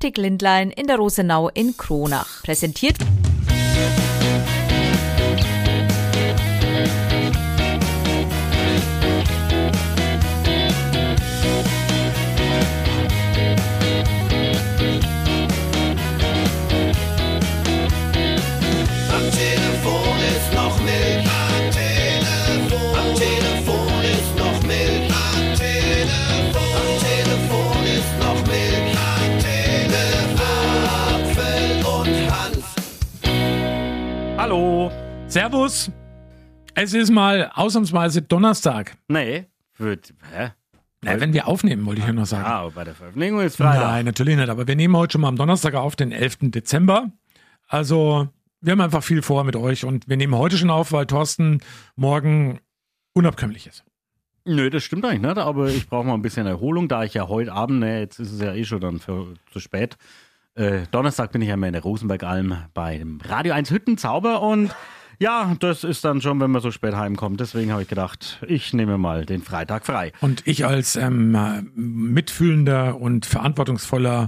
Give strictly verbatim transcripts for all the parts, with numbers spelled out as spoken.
Optik-Lindlein in der Rosenau in Kronach. Präsentiert Hallo. Servus. Es ist mal ausnahmsweise Donnerstag. Nee. Wird, hä? Na, wenn wir aufnehmen, wollte ich ja noch sagen. Ah, aber bei der Veröffentlichung ist Freitag. Nein, natürlich nicht. Aber wir nehmen heute schon mal am Donnerstag auf, den elften Dezember. Also, wir haben einfach viel vor mit euch. Und wir nehmen heute schon auf, weil Thorsten morgen unabkömmlich ist. Nö, das stimmt eigentlich nicht. Aber ich brauche mal ein bisschen Erholung, da ich ja heute Abend, ne, jetzt ist es ja eh schon dann für, zu spät. Äh, Donnerstag bin ich ja immer in der Rosenbergalm beim Radio eins Hüttenzauber und ja, das ist dann schon, wenn man so spät heimkommt. Deswegen habe ich gedacht, ich nehme mal den Freitag frei. Und ich als ähm, mitfühlender und verantwortungsvoller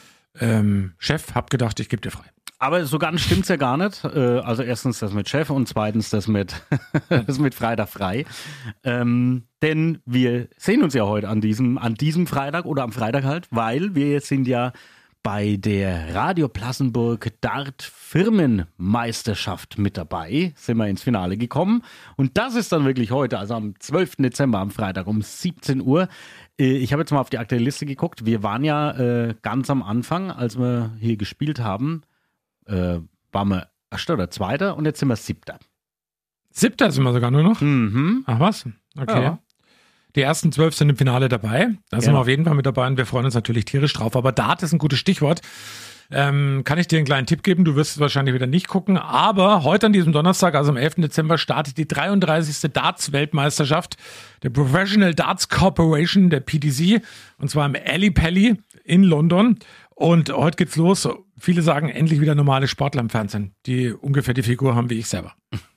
ähm, Chef habe gedacht, ich gebe dir frei. Aber so ganz stimmt's ja gar nicht. Äh, also erstens das mit Chef und zweitens das mit, das mit Freitag frei. Ähm, denn wir sehen uns ja heute an diesem, an diesem Freitag oder am Freitag halt, weil wir sind ja bei der Radio Plassenburg Dart Firmenmeisterschaft mit dabei, sind wir ins Finale gekommen. Und das ist dann wirklich heute, also am zwölften Dezember, am Freitag um siebzehn Uhr. Ich habe jetzt mal auf die aktuelle Liste geguckt. Wir waren ja äh, ganz am Anfang, als wir hier gespielt haben, äh, waren wir Erster oder Zweiter und jetzt sind wir Siebter. Siebter sind wir sogar nur noch? Mhm. Ach was? Okay. Ja. Die ersten zwölf sind im Finale dabei. Da Ja. sind wir auf jeden Fall mit dabei und wir freuen uns natürlich tierisch drauf. Aber Dart ist ein gutes Stichwort. Ähm, kann ich dir einen kleinen Tipp geben? Du wirst es wahrscheinlich wieder nicht gucken. Aber heute an diesem Donnerstag, also am elften Dezember, startet die dreiunddreißigste Darts-Weltmeisterschaft der Professional Darts Corporation, der P D C. Und zwar im Ali Pally in London. Und heute geht's los. Viele sagen, endlich wieder normale Sportler im Fernsehen, die ungefähr die Figur haben wie ich selber.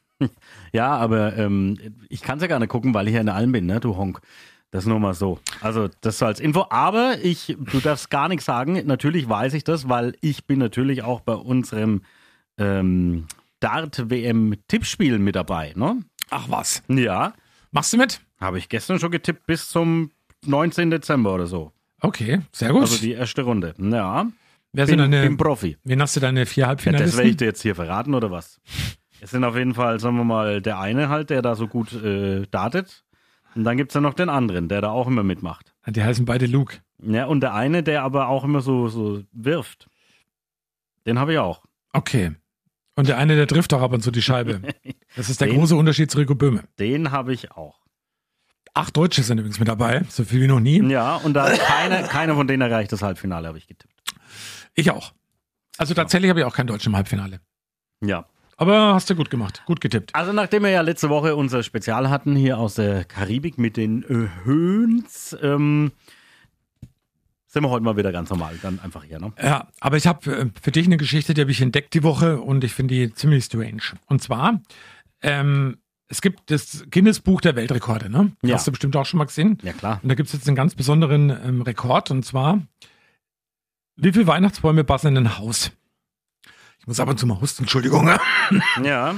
Ja, aber ähm, ich kann es ja gar nicht gucken, weil ich ja in der Alm bin, ne, du Honk. Das nur mal so. Also das so als Info. Aber ich, du darfst gar nichts sagen. Natürlich weiß ich das, weil ich bin natürlich auch bei unserem ähm, Dart-W M-Tippspiel mit dabei. Ne? Ach was. Ja. Machst du mit? Habe ich gestern schon getippt bis zum neunzehnten Dezember oder so. Okay, sehr gut. Also die erste Runde. Ja. Wer Bin, sind deine, bin Profi. wen hast du deine vier Ja, Halbfinalisten? das werde ich dir jetzt hier verraten, oder was? Es sind auf jeden Fall, sagen wir mal, der eine halt, der da so gut äh, dartet. Und dann gibt es ja noch den anderen, der da auch immer mitmacht. Die heißen beide Luke. Ja, und der eine, der aber auch immer so, so wirft. Den habe ich auch. Okay. Und der eine, der trifft auch ab und zu die Scheibe. Das ist der Den- große Unterschied zu Rico Böhme. Den habe ich auch. Acht Deutsche sind übrigens mit dabei, so viel wie noch nie. Ja, und da keiner keine von denen erreicht das Halbfinale, habe ich getippt. Ich auch. Also tatsächlich habe ich auch keinen Deutschen im Halbfinale. Ja. Aber hast du gut gemacht, gut getippt. Also nachdem wir ja letzte Woche unser Spezial hatten hier aus der Karibik mit den äh, Höhns, ähm, sind wir heute mal wieder ganz normal, dann einfach hier, ne? Ja, aber ich habe äh, für dich eine Geschichte, die habe ich entdeckt die Woche und ich finde die ziemlich strange. Und zwar, ähm, es gibt das Guinness-Buch der Weltrekorde, ne? Ja. Hast du bestimmt auch schon mal gesehen. Ja, klar. Und da gibt es jetzt einen ganz besonderen ähm, Rekord und zwar, wie viele Weihnachtsbäume passen in ein Haus? Ich muss ab und zu mal husten, Entschuldigung. Ja.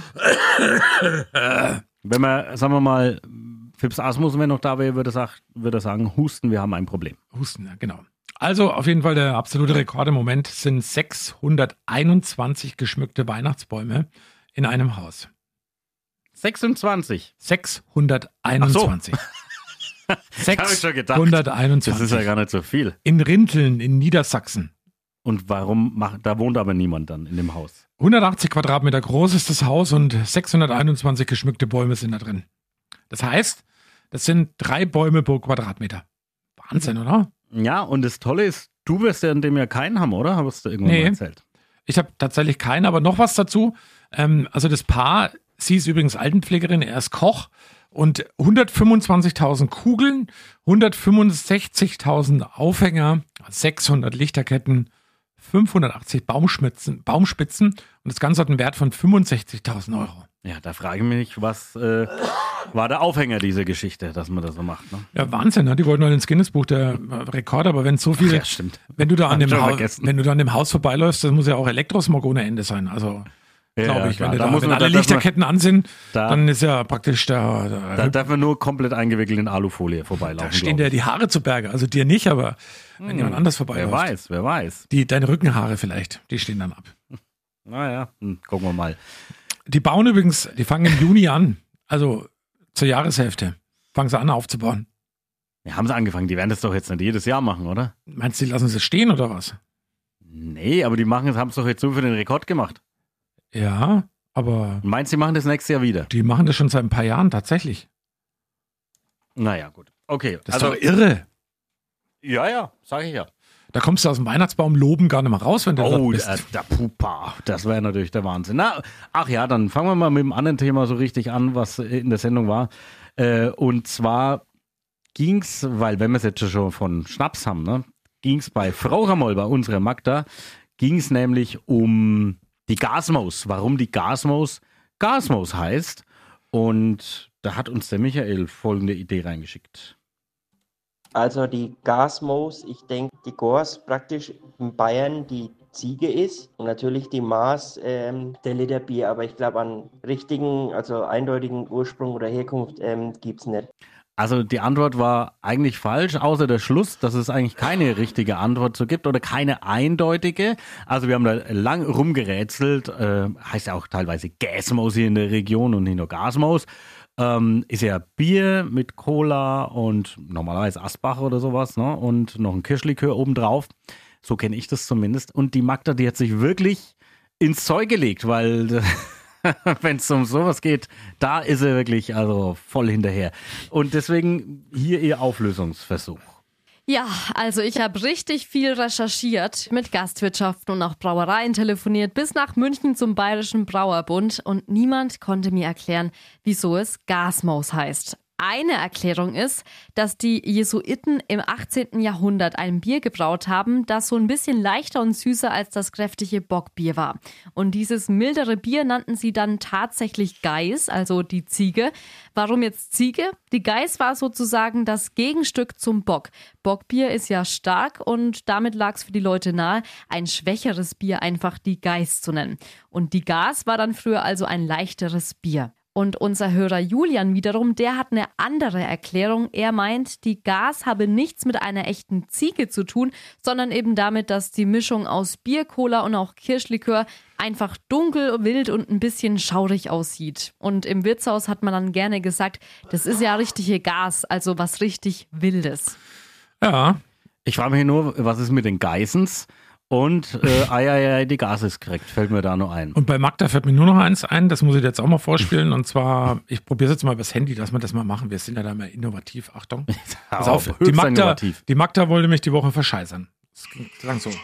Wenn man, sagen wir mal, Fips Asmus, wenn noch da wäre, würde, sag, würde sagen, Husten, wir haben ein Problem. Husten, ja, genau. Also auf jeden Fall der absolute Rekord im Moment sind sechshunderteinundzwanzig geschmückte Weihnachtsbäume in einem Haus. sechsundzwanzig. sechshunderteinundzwanzig. Hab ich schon gedacht. sechshunderteinundzwanzig. Das ist ja gar nicht so viel. In Rinteln in Niedersachsen. Und warum macht, da wohnt aber niemand dann in dem Haus. hundertachtzig Quadratmeter groß ist das Haus und sechshunderteinundzwanzig geschmückte Bäume sind da drin. Das heißt, das sind drei Bäume pro Quadratmeter. Wahnsinn, oder? Ja, und das Tolle ist, du wirst ja in dem ja keinen haben, oder? Hast du irgendwann Nee. mal erzählt? Ich habe tatsächlich keinen, aber noch was dazu. Ähm, also das Paar, sie ist übrigens Altenpflegerin, er ist Koch und hundertfünfundzwanzigtausend Kugeln, hundertfünfundsechzigtausend Aufhänger, sechshundert Lichterketten, fünfhundertachtzig Baumspitzen, Baumspitzen und das Ganze hat einen Wert von fünfundsechzigtausend Euro. Ja, da frage ich mich, was äh, war der Aufhänger dieser Geschichte, dass man das so macht, ne? Ja, Wahnsinn, ne? Die wollten halt ins Guinness-Buch der Rekorde, aber wenn so viele, ja, stimmt. wenn du da an Hab dem schon Haus, vergessen. wenn du da an dem Haus vorbeiläufst, das muss ja auch Elektrosmog ohne Ende sein, also Ja, glaube ja, ich, klar. wenn, du Da da, muss wenn man- alle da darf man- Lichterketten an sind, Da- dann ist ja praktisch der, der Da darf man nur komplett eingewickelt in Alufolie vorbeilaufen. da stehen glaub dir die Haare zu Berge, also dir nicht, aber wenn jemand anders ich. Wer vorbeiläuft, weiß, wer weiß. die, deine Rückenhaare vielleicht, die stehen dann ab. Naja, hm, gucken wir mal. Die bauen übrigens, die fangen im Juni an, also zur Jahreshälfte, fangen sie an aufzubauen. Wir haben sie angefangen, die werden das doch jetzt nicht jedes Jahr machen, oder? Meinst du, die lassen sie stehen oder was? Nee, aber die machen, haben es doch jetzt so für den Rekord gemacht. Ja, aber Meinst du, die machen das nächstes Jahr wieder? die machen das schon seit ein paar Jahren tatsächlich. Naja, gut. Okay, Das ist also, doch irre. ja, ja, sag ich ja. Da kommst du aus dem Weihnachtsbaum loben gar nicht mehr raus, wenn du Oh, dort der, bist. der Pupa, das wäre natürlich der Wahnsinn. Na, ach ja, dann fangen wir mal mit dem anderen Thema so richtig an, was in der Sendung war. Äh, und zwar ging's, weil wenn wir es jetzt schon von Schnaps haben, ne, ging's bei Frau Ramoll, bei unserer Magda, ging's nämlich um die Gasmaus. Warum die Gasmaus Gasmaus heißt. Und da hat uns der Michael folgende Idee reingeschickt. Also die Gasmaus, ich denke, die Gors praktisch in Bayern die Ziege ist und natürlich die Maß ähm, der Liter Bier. Aber ich glaube, an richtigen, also eindeutigen Ursprung oder Herkunft ähm, gibt es nicht. Also die Antwort war eigentlich falsch, außer der Schluss, dass es eigentlich keine richtige Antwort so gibt oder keine eindeutige. Also wir haben da lang rumgerätselt, äh, heißt ja auch teilweise Gasmaus hier in der Region und nicht nur Gasmaus. Ähm, ist ja Bier mit Cola und normalerweise Asbach oder sowas, ne? Und noch ein Kirschlikör obendrauf. So kenne ich das zumindest. Und die Magda, die hat sich wirklich ins Zeug gelegt, weil wenn es um sowas geht, da ist er wirklich also voll hinterher. Und deswegen hier ihr Auflösungsversuch. Ja, also ich habe richtig viel recherchiert, mit Gastwirtschaften und auch Brauereien telefoniert, bis nach München zum Bayerischen Brauerbund und niemand konnte mir erklären, wieso es Gasmaus heißt. Eine Erklärung ist, dass die Jesuiten im achtzehnten Jahrhundert ein Bier gebraut haben, das so ein bisschen leichter und süßer als das kräftige Bockbier war. Und dieses mildere Bier nannten sie dann tatsächlich Geiß, also die Ziege. Warum jetzt Ziege? Die Geiß war sozusagen das Gegenstück zum Bock. Bockbier ist ja stark und damit lag es für die Leute nahe, ein schwächeres Bier einfach die Geiß zu nennen. Und die Gas war dann früher also ein leichteres Bier. Und unser Hörer Julian wiederum, der hat eine andere Erklärung. Er meint, die Gas habe nichts mit einer echten Ziege zu tun, sondern eben damit, dass die Mischung aus Bier, Cola und auch Kirschlikör einfach dunkel, wild und ein bisschen schaurig aussieht. Und im Wirtshaus hat man dann gerne gesagt, das ist ja richtige Gas, also was richtig Wildes. Ja, Ich frage mich nur, was ist mit den Geissens? Und äh, ei, ei, ei, die Gas ist korrekt, fällt mir da nur ein. und bei Magda fällt mir nur noch eins ein, das muss ich dir jetzt auch mal vorspielen. Und zwar, ich probiere es jetzt mal übers Handy, dass wir das mal machen. Wir sind ja da mal innovativ. Achtung. Pass auf, die höchst Magda, innovativ. die Magda wollte mich die Woche verscheißern. Das klang so.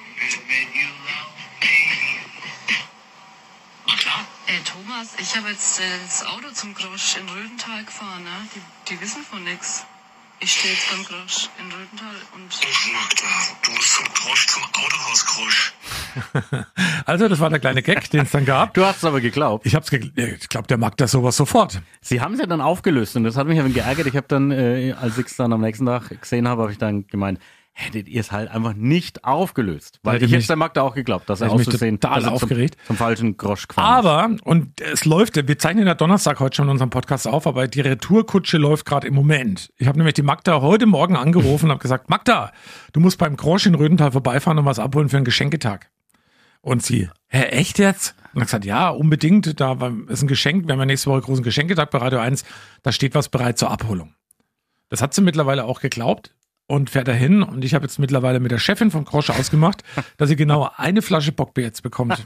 Äh, Thomas, ich habe jetzt äh, das Auto zum Grosch in Rödental gefahren, ne? Die, die wissen von nix. Ich stehe jetzt beim Grosch in Rödental und... Magda, du musst zum Grosch, zum Autohaus Grosch. Also, das war der kleine Gag, den es dann gab. Du hast es aber geglaubt. Ich hab's ge ich glaube, der Magda sowas sofort. Sie haben es ja dann aufgelöst und das hat mich ein wenig geärgert. Ich habe dann, äh, als ich es dann am nächsten Tag gesehen habe, habe ich dann gemeint, hättet ihr es halt einfach nicht aufgelöst. Weil Hätte ich mich- hätte der Magda auch geglaubt, dass er hätte mich auszusehen total dass er aufgeregt. Zum, zum falschen Grosch gefahren ist. Aber, und es läuft, wir zeichnen ja Donnerstag heute schon in unserem Podcast auf, aber die Retourkutsche läuft gerade im Moment. Ich habe nämlich die Magda heute Morgen angerufen und habe gesagt, Magda, du musst beim Grosch in Rödental vorbeifahren und was abholen für einen Geschenketag. Und sie, hä, echt jetzt? Und ich gesagt, ja, unbedingt, da ist ein Geschenk, wir haben ja nächste Woche großen Geschenketag bei Radio eins, da steht was bereit zur Abholung. Das hat sie mittlerweile auch geglaubt und fährt dahin und ich habe jetzt mittlerweile mit der Chefin vom Grosch ausgemacht, dass sie genau eine Flasche Bockbier jetzt bekommt.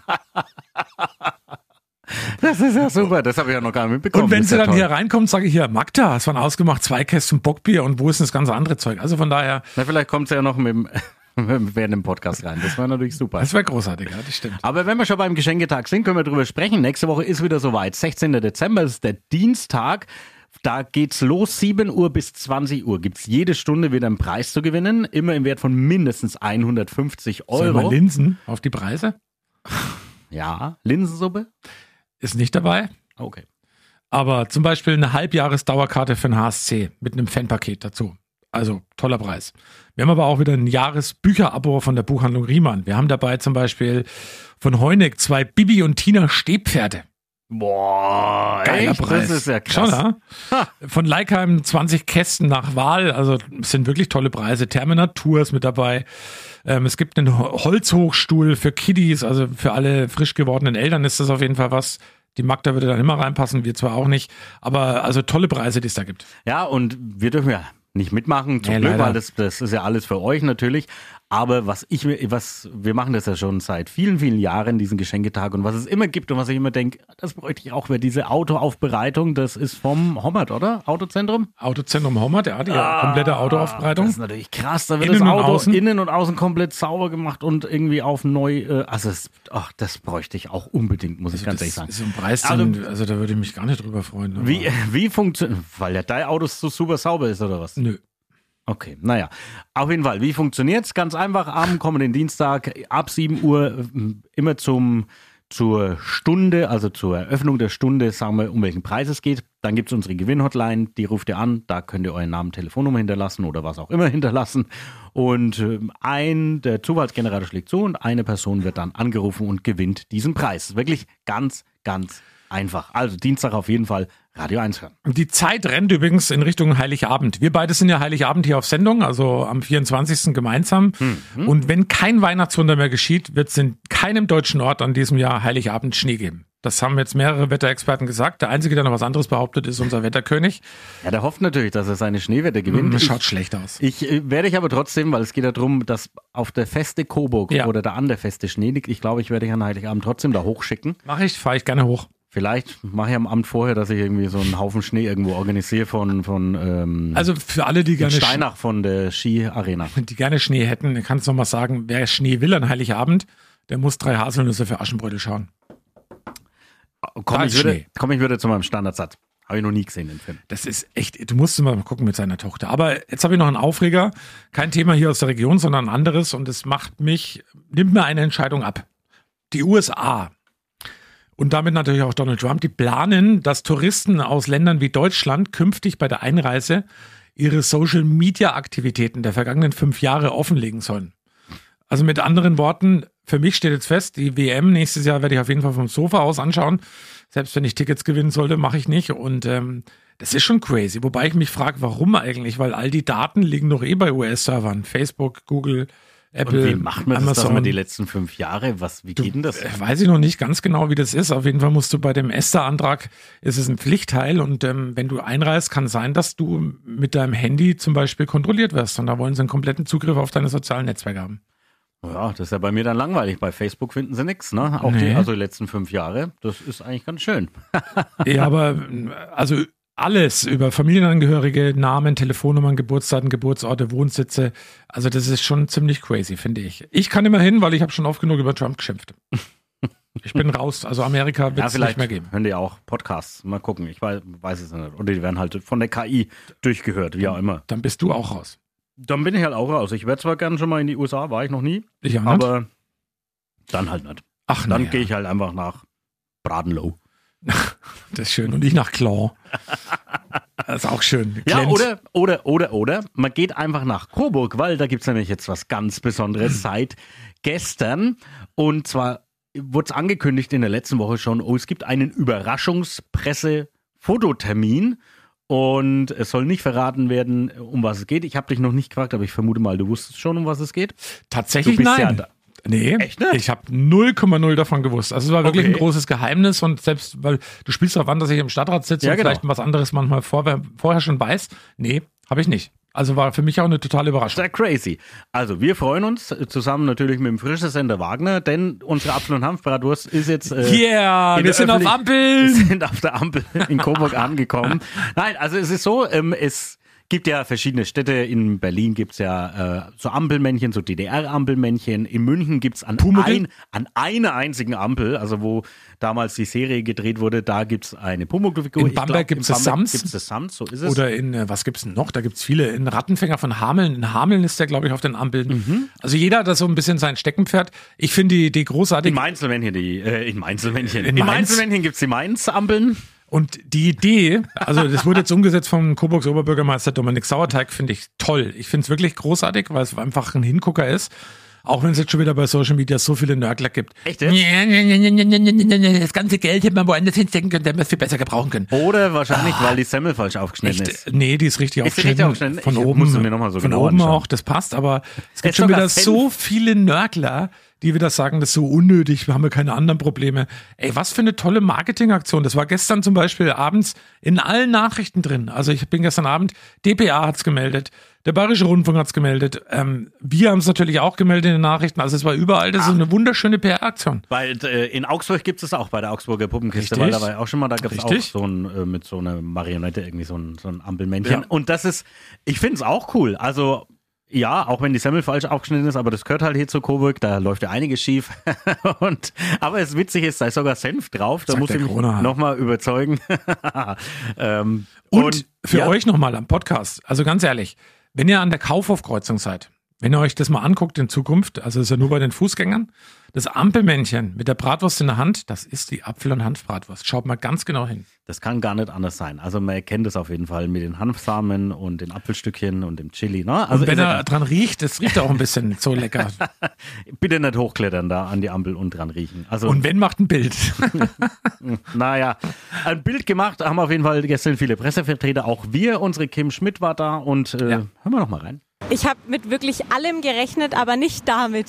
Das ist ja super, das habe ich ja noch gar nicht mitbekommen. Und wenn Das ist sie ja dann toll. hier reinkommt, sage ich hier, Magda, es waren ausgemacht zwei Kästen Bockbier und wo ist denn das ganze andere Zeug? Also von daher, Na, vielleicht kommt sie ja noch mit dem, während dem Podcast rein. Das wäre natürlich super. das wäre großartig, ja, das stimmt. Aber wenn wir schon beim Geschenketag sind, können wir drüber sprechen. Nächste Woche ist wieder soweit. sechzehnten Dezember ist der Dienstag. Da geht's los, sieben Uhr bis zwanzig Uhr gibt's jede Stunde wieder einen Preis zu gewinnen, immer im Wert von mindestens hundertfünfzig Euro. Soll man Linsen auf die Preise? Ja, Linsensuppe? Ist nicht dabei. Okay. Aber zum Beispiel eine Halbjahres-Dauerkarte für den H S C mit einem Fanpaket dazu. Also toller Preis. Wir haben aber auch wieder ein Jahresbücherabo von der Buchhandlung Riemann. Wir haben dabei zum Beispiel von Heuneck zwei Bibi und Tina Stehpferde. Boah, Geiler echt? Preis. Das ist ja krass. Schon, ja? Von Leikheim zwanzig Kästen nach Wahl. Also es sind wirklich tolle Preise. Terminatur ist mit dabei. Ähm, es gibt einen Holzhochstuhl für Kiddies, also für alle frisch gewordenen Eltern ist das auf jeden Fall was. Die Magda würde dann immer reinpassen, wir zwar auch nicht. Aber also tolle Preise, die es da gibt. Ja, und wir dürfen ja nicht mitmachen, zum Nee, Glück, leider. weil das, das ist ja alles für euch natürlich. Aber was ich mir, was, wir machen das ja schon seit vielen, vielen Jahren, diesen Geschenketag. Und was es immer gibt und was ich immer denke, das bräuchte ich auch, wäre diese Autoaufbereitung, das ist vom Hommert, oder? Autozentrum? Autozentrum Hommert, ja, die komplette Autoaufbereitung. Das ist natürlich krass, da wird Innen das und Auto außen. innen und außen komplett sauber gemacht und irgendwie auf neu, äh, also es, ach, das bräuchte ich auch unbedingt, muss ich Also ganz das ehrlich sagen. ist so ein Preis, Also- den, also da würde ich mich gar nicht drüber freuen. aber- Wie, wie funktioniert, weil ja dein Auto so super sauber ist, oder was? Nö. Okay, naja. Auf jeden Fall, wie funktioniert's? Ganz einfach, am kommenden Dienstag ab sieben Uhr äh, immer zum zur Stunde, also zur Eröffnung der Stunde, sagen wir, um welchen Preis es geht. Dann gibt's unsere Gewinnhotline, die ruft ihr an, da könnt ihr euren Namen, Telefonnummer hinterlassen oder was auch immer hinterlassen. Und äh, ein, der Zufallsgenerator schlägt zu und eine Person wird dann angerufen und gewinnt diesen Preis. Wirklich ganz, ganz einfach. Also Dienstag auf jeden Fall Radio eins hören. Die Zeit rennt übrigens in Richtung Heiligabend. Wir beide sind ja Heiligabend hier auf Sendung, also am vierundzwanzigsten gemeinsam. Mhm. Und wenn kein Weihnachtswunder mehr geschieht, wird es in keinem deutschen Ort an diesem Jahr Heiligabend Schnee geben. Das haben jetzt mehrere Wetterexperten gesagt. Der Einzige, der noch was anderes behauptet, ist unser Wetterkönig. Ja, der hofft natürlich, dass er seine Schneewetter gewinnt. Das Ich- schaut schlecht aus. Ich äh, werde ich aber trotzdem, weil es geht ja darum, dass auf der Feste Coburg Ja. oder da an der Feste Schnee liegt. Ich glaube, ich werde dich an Heiligabend trotzdem da hochschicken. Mache ich, fahre ich gerne hoch. Vielleicht mache ich am Abend vorher, dass ich irgendwie so einen Haufen Schnee irgendwo organisiere von, von ähm, Also für alle, die gerne, Sch- Steinach von der Ski-Arena. die gerne Schnee hätten, kannst du noch mal sagen, wer Schnee will an Heiligabend, der muss drei Haselnüsse für Aschenbrödel schauen. Komm, Da ich ist würde, Schnee. komm, ich würde zu meinem Standardsatz. Habe ich noch nie gesehen, den Film. Das ist echt, du musst mal gucken mit seiner Tochter. Aber jetzt habe ich noch einen Aufreger. Kein Thema hier aus der Region, sondern ein anderes. Und es macht mich, nimmt mir eine Entscheidung ab. Die U S A und damit natürlich auch Donald Trump, die planen, dass Touristen aus Ländern wie Deutschland künftig bei der Einreise ihre Social-Media-Aktivitäten der vergangenen fünf Jahre offenlegen sollen. Also mit anderen Worten, für mich steht jetzt fest, die W M nächstes Jahr werde ich auf jeden Fall vom Sofa aus anschauen. Selbst wenn ich Tickets gewinnen sollte, mache ich nicht. Und ähm, das ist schon crazy. Wobei ich mich frage, warum eigentlich? Weil all die Daten liegen doch eh bei U S-Servern. Facebook, Google, Apple, Und wie macht man das, dass Amazon. man die letzten fünf Jahre, was, wie geht denn das? Äh, Weiß ich noch nicht ganz genau, wie das ist. Auf jeden Fall musst du bei dem ESTA-Antrag, ist es ein Pflichtteil. Und ähm, wenn du einreist, kann sein, dass du mit deinem Handy zum Beispiel kontrolliert wirst. Und da wollen sie einen kompletten Zugriff auf deine sozialen Netzwerke haben. Ja, das ist ja bei mir dann langweilig. Bei Facebook finden sie nichts, ne? Auch Nee. die, also die letzten fünf Jahre. Das ist eigentlich ganz schön. Ja, aber äh, also alles über Familienangehörige, Namen, Telefonnummern, Geburtsdaten, Geburtsorte, Wohnsitze. Also das ist schon ziemlich crazy, finde ich. Ich kann immer hin, weil ich habe schon oft genug über Trump geschimpft. Ich bin raus. Also Amerika wird Ja, es nicht vielleicht mehr geben. hören die auch Podcasts. Mal gucken. Ich weiß, weiß es nicht. Oder die werden halt von der K I durchgehört, wie auch immer. Dann bist du auch raus. Dann bin ich halt auch raus. Ich wäre zwar gern schon mal in die U S A, war ich noch nie, Ich auch nicht. aber dann halt nicht. Ach, Dann naja. gehe ich halt einfach nach Bradenlow. Das ist schön. Und ich nach Claw. Das ist auch schön. Ja, Glent. oder, oder, oder, oder, man geht einfach nach Coburg, weil da gibt's nämlich jetzt was ganz Besonderes seit gestern. Und zwar wurde es angekündigt in der letzten Woche schon, oh, es gibt einen Überraschungspresse-Fototermin. Und es soll nicht verraten werden, um was es geht. Ich habe dich noch nicht gefragt, aber ich vermute mal, du wusstest schon, um was es geht. Tatsächlich Du bist nein. ja da- Nee, Echt nicht? ich habe null Komma null davon gewusst. Also es war wirklich Okay. ein großes Geheimnis und selbst, weil du spielst darauf an, dass ich im Stadtrat sitze Ja, und genau. vielleicht was anderes manchmal vorher, vorher schon weiß. Nee, habe ich nicht. Also war für mich auch eine totale Überraschung. Sehr crazy. Also wir freuen uns äh, zusammen natürlich mit dem frischen Sender Wagner, denn unsere Apfel- und Hanfbratwurst ist jetzt äh, Yeah, in wir der sind auf Öffentlich- Ampeln. sind auf der Ampel in Coburg angekommen. Nein, also es ist so, ähm, es gibt ja verschiedene Städte. In Berlin gibt es ja äh, so Ampelmännchen, so D D R-Ampelmännchen. In München gibt es an, ein, an einer einzigen Ampel, also wo damals die Serie gedreht wurde, da gibt es eine Pumuckl-Figur. In Bamberg gibt es das Sams. Gibt's das Sams, so ist es. Oder in, äh, was gibt es noch? Da gibt es viele. In Rattenfänger von Hameln. In Hameln ist der, glaube ich, auf den Ampeln. Mhm. Also jeder hat da so ein bisschen sein Steckenpferd. Ich finde die Idee großartig. In Mainzelmännchen, die, äh, in Mainzelmännchen. In In Mainz. Mainzelmännchen gibt es die Mainz-Ampeln. Und die Idee, also das wurde jetzt umgesetzt vom Coburgs Oberbürgermeister Dominik Sauerteig, finde ich toll. Ich finde es wirklich großartig, weil es einfach ein Hingucker ist. Auch wenn es jetzt schon wieder bei Social Media so viele Nörgler gibt. Echt jetzt? Das ganze Geld hätte man woanders hinstecken können, hätte man es viel besser gebrauchen können. Oder wahrscheinlich, ah, weil die Semmel falsch aufgeschnitten ist. Echt? Nee, die ist richtig ist aufgeschnitten. aufgeschnitten. Von ich oben, musste mir noch mal so von genau oben anschauen. auch, das passt. Aber es gibt Ist schon sogar wieder Senf. so viele Nörgler, die wieder sagen, das ist so unnötig, wir haben ja keine anderen Probleme. Ey, was für eine tolle Marketingaktion. Das war gestern zum Beispiel abends in allen Nachrichten drin. Also ich bin gestern Abend, D P A hat's gemeldet, der Bayerische Rundfunk hat's gemeldet, ähm, wir haben es natürlich auch gemeldet in den Nachrichten. Also es war überall, das ist eine wunderschöne P R-Aktion. Weil äh, in Augsburg gibt es das auch, bei der Augsburger Puppenkiste, Richtig. weil da war ja auch schon mal, da gab es auch Richtig. so ein, äh, mit so einer Marionette irgendwie so ein, so ein Ampelmännchen. Ja. Und das ist, ich finde es auch cool. Also ja, auch wenn die Semmel falsch aufgeschnitten ist, aber das gehört halt hier zu Coburg, da läuft ja einiges schief. Und, aber es witzig ist, da ist sogar Senf drauf, da Sagt muss der ich mich Kroner. nochmal überzeugen. ähm, Und, und für ja, euch nochmal am Podcast, also ganz ehrlich, wenn ihr an der Kaufhofkreuzung seid, wenn ihr euch das mal anguckt in Zukunft, also das ist ja nur bei den Fußgängern, das Ampelmännchen mit der Bratwurst in der Hand, das ist die Apfel- und Hanfbratwurst. Schaut mal ganz genau hin. das kann gar nicht anders sein. Also man erkennt es auf jeden Fall mit den Hanfsamen und den Apfelstückchen und dem Chili. Ne? Also Und wenn ist er dran riecht, das riecht auch ein bisschen so lecker. bitte nicht hochklettern da an die Ampel und dran riechen. Also, Und wenn, macht ein Bild. naja, ein Bild gemacht haben auf jeden Fall gestern viele Pressevertreter. Auch wir, unsere Kim Schmidt war da und äh, Ja. hören wir noch mal rein. Ich habe mit wirklich allem gerechnet, aber nicht damit.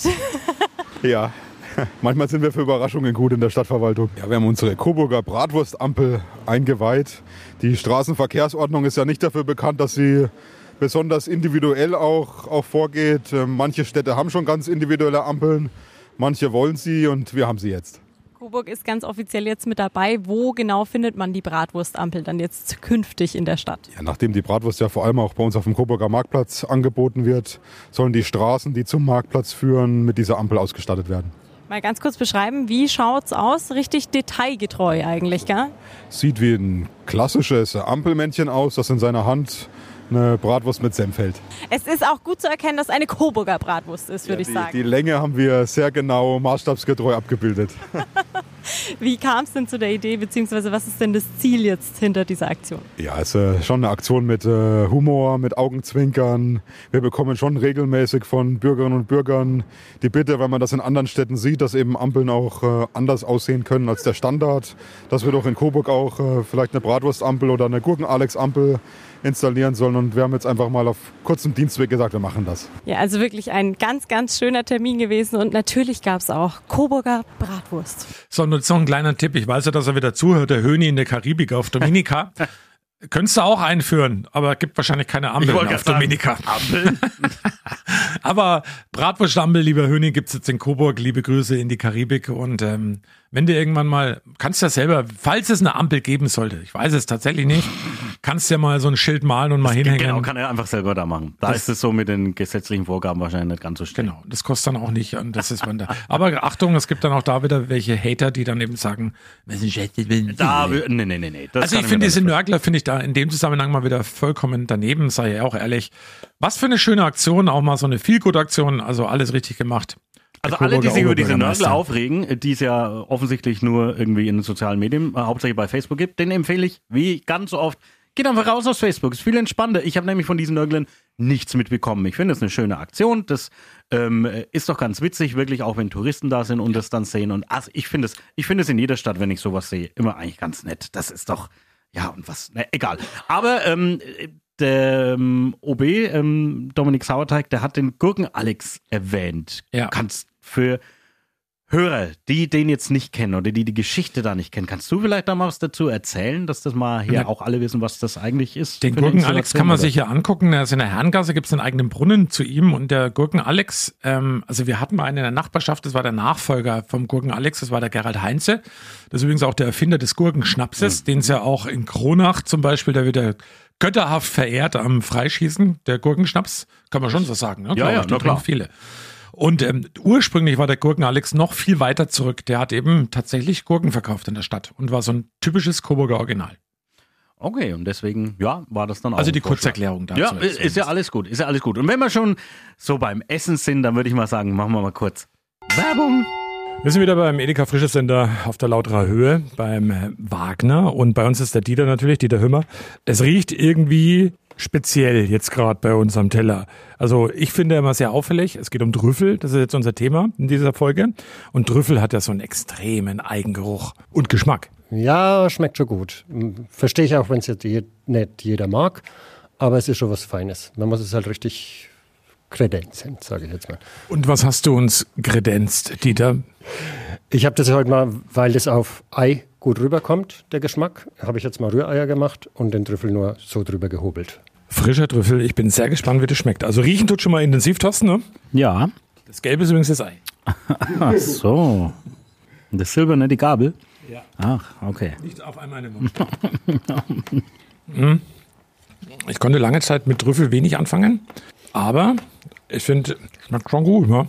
Ja, manchmal sind wir für Überraschungen gut in der Stadtverwaltung. Ja, wir haben unsere Coburger Bratwurstampel eingeweiht. Die Straßenverkehrsordnung ist ja nicht dafür bekannt, dass sie besonders individuell auch, auch vorgeht. Ähm, Manche Städte haben schon ganz individuelle Ampeln, manche wollen sie und wir haben sie jetzt. Coburg ist ganz offiziell jetzt mit dabei. Wo genau findet man die Bratwurstampel dann jetzt künftig in der Stadt? Ja, nachdem die Bratwurst ja vor allem auch bei uns auf dem Coburger Marktplatz angeboten wird, sollen die Straßen, die zum Marktplatz führen, mit dieser Ampel ausgestattet werden. Mal ganz kurz beschreiben, wie schaut's aus? Richtig detailgetreu eigentlich, gell? Sieht wie ein klassisches Ampelmännchen aus, das in seiner Hand eine Bratwurst mit Senf hält. Es ist auch gut zu erkennen, dass eine Coburger Bratwurst ist, würde Ja, ich die, sagen. die Länge haben wir sehr genau maßstabsgetreu abgebildet. Wie kam es denn zu der Idee, beziehungsweise was ist denn das Ziel jetzt hinter dieser Aktion? Ja, es ist äh, schon eine Aktion mit äh, Humor, mit Augenzwinkern. Wir bekommen schon regelmäßig von Bürgerinnen und Bürgern die Bitte, wenn man das in anderen Städten sieht, dass eben Ampeln auch äh, anders aussehen können als der Standard. Dass wir doch in Coburg auch äh, vielleicht eine Bratwurstampel oder eine Gurken-Alex-Ampel installieren sollen. Und wir haben jetzt einfach mal auf kurzem Dienstweg gesagt, wir machen das. Ja, also wirklich ein ganz, ganz schöner Termin gewesen und natürlich gab es auch Coburger Bratwurst. So, und jetzt noch ein kleiner Tipp. Ich weiß ja, dass er wieder zuhört, der Höni in der Karibik auf Dominica. Könntest du auch einführen, aber gibt wahrscheinlich keine Ampeln wollte auf gerade Dominica. Ampeln? Aber Bratwurstampel, lieber Höni, gibt's jetzt in Coburg. Liebe Grüße in die Karibik. Und ähm, wenn du irgendwann mal, kannst du ja selber, falls es eine Ampel geben sollte, ich weiß es tatsächlich nicht, kannst du ja mal so ein Schild malen und mal hinhängen. Genau, kann er einfach selber da machen. Da Das- ist es so mit den gesetzlichen Vorgaben wahrscheinlich nicht ganz so streng. Genau, das kostet dann auch nicht. Und das ist man da. Aber Achtung, es gibt dann auch da wieder welche Hater, die dann eben sagen, was ist das denn? Da, nee, nee, nee, nee. Das Also kann ich finde mir diese nicht Nörgler finde ich da in dem Zusammenhang mal wieder vollkommen daneben, sei ich auch ehrlich. Was für eine schöne Aktion, auch mal so eine Feel-Good-Aktion, also alles richtig gemacht. Also Der alle, die Coburger sich über diese Nörgler Oberbürgermeister. aufregen, die es ja offensichtlich nur irgendwie in den sozialen Medien, äh, hauptsächlich bei Facebook gibt, denen empfehle ich, wie ganz so oft, geht einfach raus aus Facebook. Ist viel entspannter. Ich habe nämlich von diesen Nörglern nichts mitbekommen. Ich finde es eine schöne Aktion. Das ähm, ist doch ganz witzig, wirklich, auch wenn Touristen da sind und das dann sehen. Und also ich finde es, ich finde es in jeder Stadt, wenn ich sowas sehe, immer eigentlich ganz nett. Das ist doch, ja, und was, ne, egal. Aber ähm, der ähm, O B, ähm, Dominik Sauerteig, der hat den Gurken-Alex erwähnt. Ja. Du kannst für Hörer, die den jetzt nicht kennen oder die die Geschichte da nicht kennen, kannst du vielleicht da mal was dazu erzählen, dass das mal hier Ja. auch alle wissen, was das eigentlich ist? Den für eine Gurken-Alex Installation, kann man oder? sich ja angucken. Er ist in der Herrengasse, gibt es einen eigenen Brunnen zu ihm. Und der Gurken-Alex, ähm, also wir hatten mal einen in der Nachbarschaft, das war der Nachfolger vom Gurken-Alex, das war der Gerald Heinze. Das ist übrigens auch der Erfinder des Gurkenschnapses, Mhm. den es ja auch in Kronach zum Beispiel, da wird der götterhaft verehrt am Freischießen, der Gurkenschnaps. Kann man schon so sagen, ne? Ja, ja, ich, da na klar. trinken viele. Und ähm, ursprünglich war der Gurken-Alex noch viel weiter zurück. Der hat eben tatsächlich Gurken verkauft in der Stadt und war so ein typisches Coburger Original. Okay, und deswegen, ja, war das dann auch Also ein die Vorschlag. Kurzerklärung dazu. Ja, ist, ist ja alles gut, ist ja alles gut. Und wenn wir schon so beim Essen sind, dann würde ich mal sagen, machen wir mal kurz Werbung. Wir sind wieder beim Edeka Frisches Sender auf der Lauterer Höhe, beim Wagner. Und bei uns ist der Dieter natürlich, Dieter Hümmer. Es riecht irgendwie speziell jetzt gerade bei uns am Teller. Also ich finde immer sehr auffällig, es geht um Trüffel, das ist jetzt unser Thema in dieser Folge. Und Trüffel hat ja so einen extremen Eigengeruch und Geschmack. Ja, schmeckt schon gut. Verstehe ich auch, wenn es jetzt je, nicht jeder mag, aber es ist schon was Feines. Man muss es halt richtig kredenzen, sage ich jetzt mal. Und was hast du uns kredenzt, Dieter? Ich habe das heute mal, weil das auf Ei gut rüberkommt, der Geschmack, habe ich jetzt mal Rühreier gemacht und den Trüffel nur so drüber gehobelt. Frischer Trüffel, ich bin sehr gespannt, wie das schmeckt. Also riechen tut schon mal intensiv, Thorsten, ne? Ja. Das Gelbe ist übrigens das Ei. Ach so. Und das Silberne, die Gabel? Ja. Ach, okay. Nicht auf einmal in den Mund. hm. Ich konnte lange Zeit mit Trüffel wenig anfangen, aber ich finde, es schmeckt schon gut. Ne?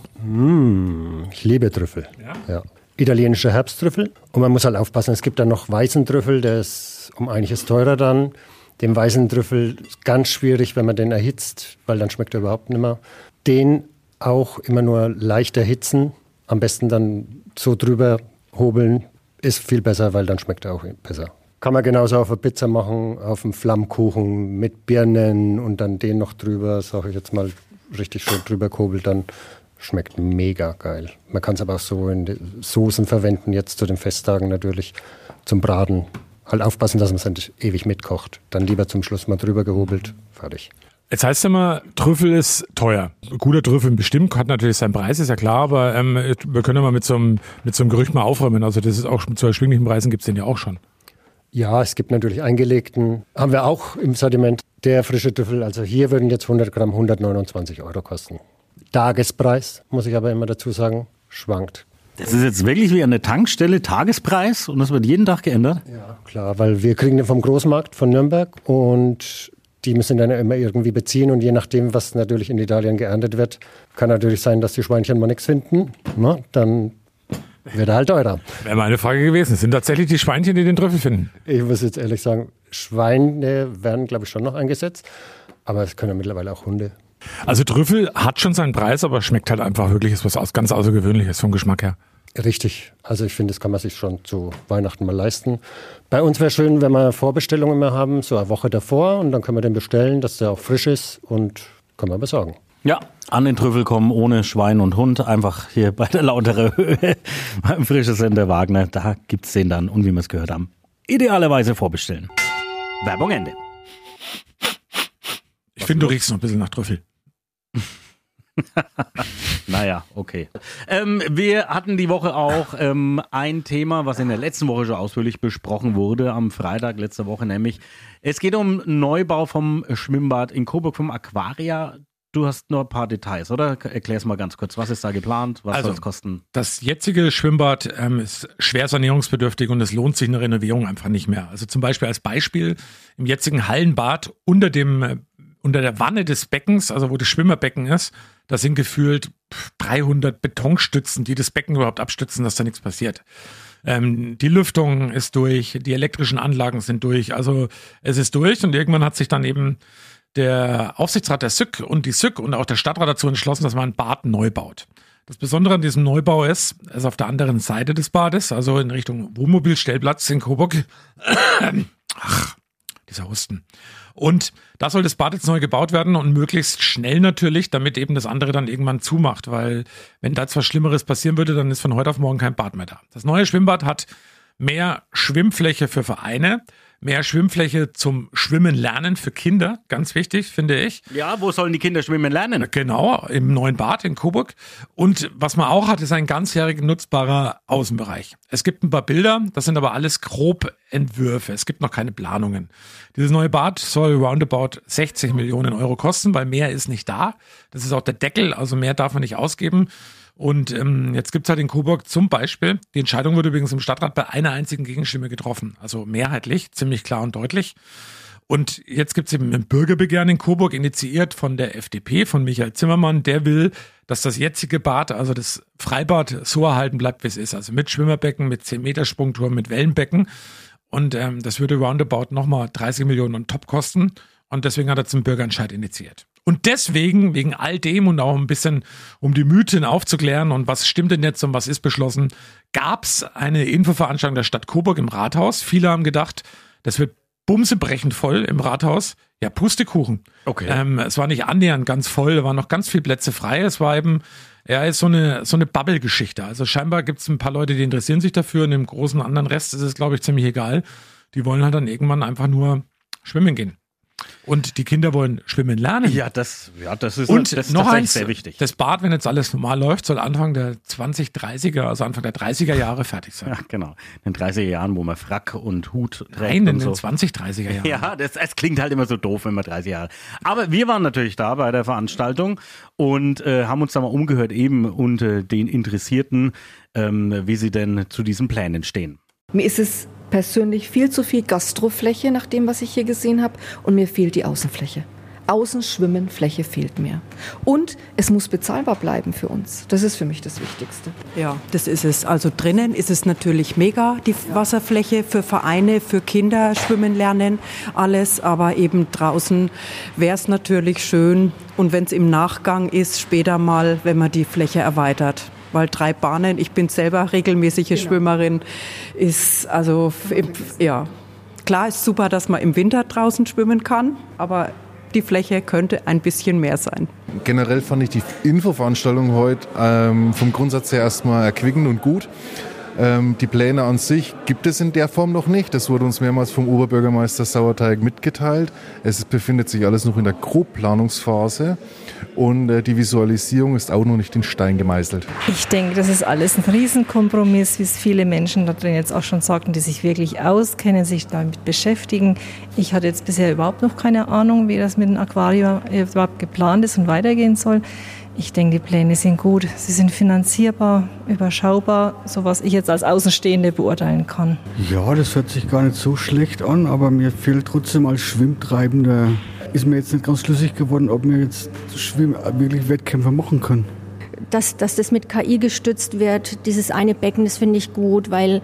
Mm, ich liebe Trüffel. Ja? Ja. Italienischer Herbsttrüffel. Und man muss halt aufpassen, es gibt dann noch weißen Trüffel, der ist um einiges teurer dann. Den weißen Trüffel ist ganz schwierig, wenn man den erhitzt, weil dann schmeckt er überhaupt nicht mehr. Den auch immer nur leicht erhitzen, am besten dann so drüber hobeln, ist viel besser, weil dann schmeckt er auch besser. Kann man genauso auf eine Pizza machen, auf einen Flammkuchen mit Birnen und dann den noch drüber, sage ich jetzt mal, richtig schön drüber gehobelt, dann schmeckt mega geil. Man kann es aber auch so in die Soßen verwenden, jetzt zu den Festtagen natürlich, zum Braten. Halt aufpassen, dass man es nicht ewig mitkocht. Dann lieber zum Schluss mal drüber gehobelt, fertig. Jetzt heißt es immer, Trüffel ist teuer. Guter Trüffel bestimmt, hat natürlich seinen Preis, ist ja klar, aber ähm, wir können ja mal mit so, einem, mit so einem Gerücht mal aufräumen. Also das ist auch zu erschwinglichen Preisen gibt es den ja auch schon. Ja, es gibt natürlich eingelegten, haben wir auch im Sortiment, der frische Trüffel. Also hier würden jetzt hundert Gramm hundertneunundzwanzig Euro kosten. Tagespreis, muss ich aber immer dazu sagen, schwankt. Das ist jetzt wirklich wie eine Tankstelle, Tagespreis und das wird jeden Tag geändert? Ja, klar, weil wir kriegen den vom Großmarkt von Nürnberg und die müssen dann immer irgendwie beziehen und je nachdem, was natürlich in Italien geerntet wird, kann natürlich sein, dass die Schweinchen mal nichts finden. Na, dann wird er halt teurer. Wäre meine Frage gewesen. Es sind tatsächlich die Schweinchen, die den Trüffel finden? Ich muss jetzt ehrlich sagen, Schweine werden, glaube ich, schon noch eingesetzt, aber es können ja mittlerweile auch Hunde. Also Trüffel hat schon seinen Preis, aber schmeckt halt einfach wirklich, ist was ganz Außergewöhnliches vom Geschmack her. Richtig. Also ich finde, das kann man sich schon zu Weihnachten mal leisten. Bei uns wäre schön, wenn wir Vorbestellungen mehr haben, so eine Woche davor und dann können wir den bestellen, dass der auch frisch ist und können wir besorgen. Ja, an den Trüffel kommen ohne Schwein und Hund, einfach hier bei der Lauterer Höhe beim Frisches Sender Wagner, da gibt's den dann und wie wir es gehört haben, idealerweise vorbestellen. Werbung Ende. Ich finde, du riechst noch ein bisschen nach Trüffel. Naja, okay. Ähm, wir hatten die Woche auch ähm, ein Thema, was in der letzten Woche schon ausführlich besprochen wurde, am Freitag letzte Woche nämlich. Es geht um Neubau vom Schwimmbad in Coburg, vom Aquaria. Du hast nur ein paar Details, oder? Erklär's mal ganz kurz. Was ist da geplant? Was Also, soll es kosten? Das jetzige Schwimmbad ähm, ist schwer sanierungsbedürftig und es lohnt sich eine Renovierung einfach nicht mehr. Also zum Beispiel als Beispiel im jetzigen Hallenbad unter dem äh, unter der Wanne des Beckens, also wo das Schwimmerbecken ist, da sind gefühlt dreihundert Betonstützen, die das Becken überhaupt abstützen, dass da nichts passiert. Ähm, die Lüftung ist durch, die elektrischen Anlagen sind durch, also es ist durch und irgendwann hat sich dann eben der Aufsichtsrat der S Ü K und die S Ü K und auch der Stadtrat dazu entschlossen, dass man ein Bad neu baut. Das Besondere an diesem Neubau ist, es ist auf der anderen Seite des Bades, also in Richtung Wohnmobilstellplatz in Coburg. Ach, dieser Husten. Und da soll das Bad jetzt neu gebaut werden und möglichst schnell natürlich, damit eben das andere dann irgendwann zumacht, weil wenn da jetzt was Schlimmeres passieren würde, dann ist von heute auf morgen kein Bad mehr da. Das neue Schwimmbad hat mehr Schwimmfläche für Vereine, mehr Schwimmfläche zum Schwimmen lernen für Kinder, ganz wichtig, finde ich. Ja, wo sollen die Kinder schwimmen lernen? Genau, im neuen Bad in Coburg. Und was man auch hat, ist ein ganzjährig nutzbarer Außenbereich. Es gibt ein paar Bilder, das sind aber alles grob Entwürfe. Es gibt noch keine Planungen. Dieses neue Bad soll roundabout sechzig Millionen Euro kosten, weil mehr ist nicht da. Das ist auch der Deckel, also mehr darf man nicht ausgeben. Und ähm, jetzt gibt's halt in Coburg zum Beispiel, die Entscheidung wurde übrigens im Stadtrat bei einer einzigen Gegenstimme getroffen, also mehrheitlich, ziemlich klar und deutlich. Und jetzt gibt es eben ein Bürgerbegehren in Coburg, initiiert von der F D P, von Michael Zimmermann. Der will, dass das jetzige Bad, also das Freibad, so erhalten bleibt, wie es ist. Also mit Schwimmerbecken, mit zehn Meter Sprungturm, mit Wellenbecken. Und ähm, das würde roundabout nochmal dreißig Millionen on top kosten. Und deswegen hat er zum Bürgerentscheid initiiert. Und deswegen, wegen all dem und auch ein bisschen, um die Mythen aufzuklären und was stimmt denn jetzt und was ist beschlossen, gab es eine Infoveranstaltung der Stadt Coburg im Rathaus. Viele haben gedacht, das wird bumsebrechend voll im Rathaus. Ja, Pustekuchen. Okay. Ähm, es war nicht annähernd ganz voll, da waren noch ganz viele Plätze frei. Es war eben, ja, ist so eine, so eine Bubble-Geschichte. Also scheinbar gibt es ein paar Leute, die interessieren sich dafür und im großen anderen Rest ist es, glaube ich, ziemlich egal. Die wollen halt dann irgendwann einfach nur schwimmen gehen. Und die Kinder wollen schwimmen lernen. Ja, das, ja, das ist, und das ist noch tatsächlich eins, sehr wichtig. Das Bad, wenn jetzt alles normal läuft, soll Anfang der zwanzig dreißiger, also Anfang der dreißiger Jahre fertig sein. Ja, genau. In den dreißiger Jahren, wo man Frack und Hut trägt. Nein, und in so. den zwanzig dreißiger Jahren. Ja, das, es klingt halt immer so doof, wenn man dreißig Jahre. Aber wir waren natürlich da bei der Veranstaltung und äh, haben uns da mal umgehört, eben unter den Interessierten, ähm, wie sie denn zu diesen Plänen stehen. Mir ist es persönlich viel zu viel Gastrofläche, nach dem, was ich hier gesehen habe, und mir fehlt die Außenfläche. Außenschwimmenfläche fehlt mir. Und es muss bezahlbar bleiben für uns. Das ist für mich das Wichtigste. Ja, das ist es. Also drinnen ist es natürlich mega, die Wasserfläche für Vereine, für Kinder schwimmen lernen, alles. Aber eben draußen wäre es natürlich schön. Und wenn es im Nachgang ist, später mal, wenn man die Fläche erweitert. Weil drei Bahnen, ich bin selber regelmäßige genau. Schwimmerin, ist also, ja, klar ist super, dass man im Winter draußen schwimmen kann, aber die Fläche könnte ein bisschen mehr sein. Generell fand ich die Infoveranstaltung heute ähm, vom Grundsatz her erstmal erquickend und gut. Ähm, die Pläne an sich gibt es in der Form noch nicht. Das wurde uns mehrmals vom Oberbürgermeister Sauerteig mitgeteilt. Es befindet sich alles noch in der Grobplanungsphase und äh, die Visualisierung ist auch noch nicht in Stein gemeißelt. Ich denke, das ist alles ein Riesenkompromiss, wie es viele Menschen da drin jetzt auch schon sagten, die sich wirklich auskennen, sich damit beschäftigen. Ich hatte jetzt bisher überhaupt noch keine Ahnung, wie das mit dem Aquarium überhaupt geplant ist und weitergehen soll. Ich denke, die Pläne sind gut. Sie sind finanzierbar, überschaubar, so was ich jetzt als Außenstehende beurteilen kann. Ja, das hört sich gar nicht so schlecht an, aber mir fehlt trotzdem als Schwimmtreibender, ist mir jetzt nicht ganz schlüssig geworden, ob wir jetzt Schwimm wirklich Wettkämpfe machen können. Dass, dass das mit K I gestützt wird, dieses eine Becken, das finde ich gut, weil